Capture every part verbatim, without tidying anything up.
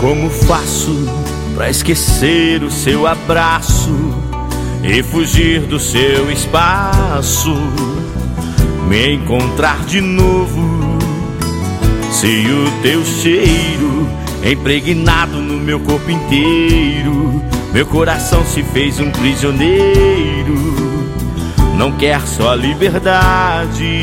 Como faço pra esquecer o seu abraço e fugir do seu espaço, me encontrar de novo, se o teu cheiro impregnado no meu corpo inteiro, meu coração se fez um prisioneiro, não quer só liberdade.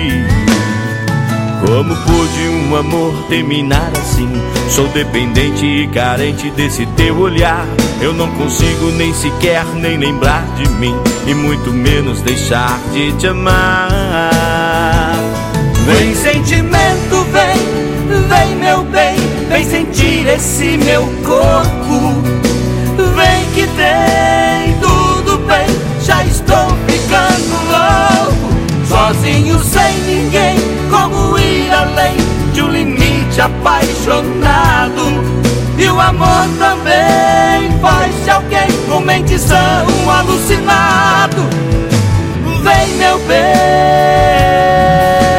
Como pôde um amor terminar assim? Sou dependente e carente desse teu olhar. Eu não consigo nem sequer nem lembrar de mim, e muito menos deixar de te amar. Vem sentimento, vem, vem meu bem, vem sentir esse meu corpo. Vem que tem tudo bem, já estou ficando louco. Sozinho sem ninguém, como ir além de um limite apaixonado. E o amor também faz de alguém com mentição alucinado. Vem meu bem.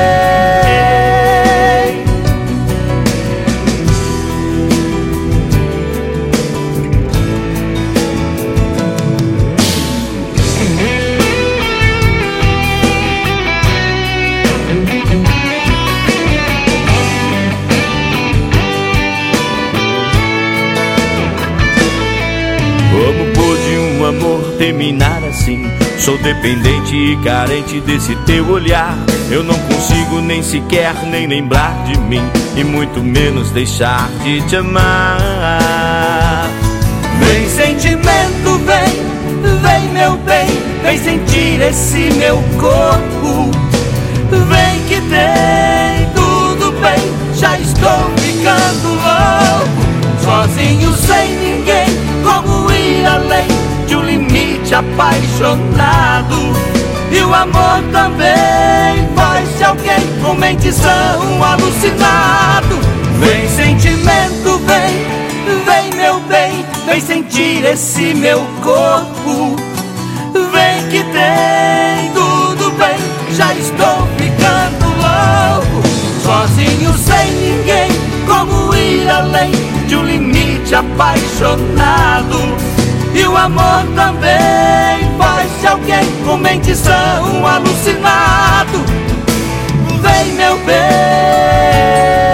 Como pôde um amor terminar assim? Sou dependente e carente desse teu olhar. Eu não consigo nem sequer nem lembrar de mim, e muito menos deixar de te amar. Vem sentimento, vem, vem meu bem, vem sentir esse meu corpo. Vem que tem tudo bem, já estou ficando louco. Sozinho sem ninguém, como ir além de um limite apaixonado. E o amor também faz de alguém com mentição alucinado. Vem sentimento, vem, vem meu bem, vem sentir esse meu corpo. Vem que tem tudo bem, já estou ficando louco. Sozinho sem ninguém, como ir além de um limite apaixonado. E o amor também faz de alguém com mentição alucinado. Vem meu bem.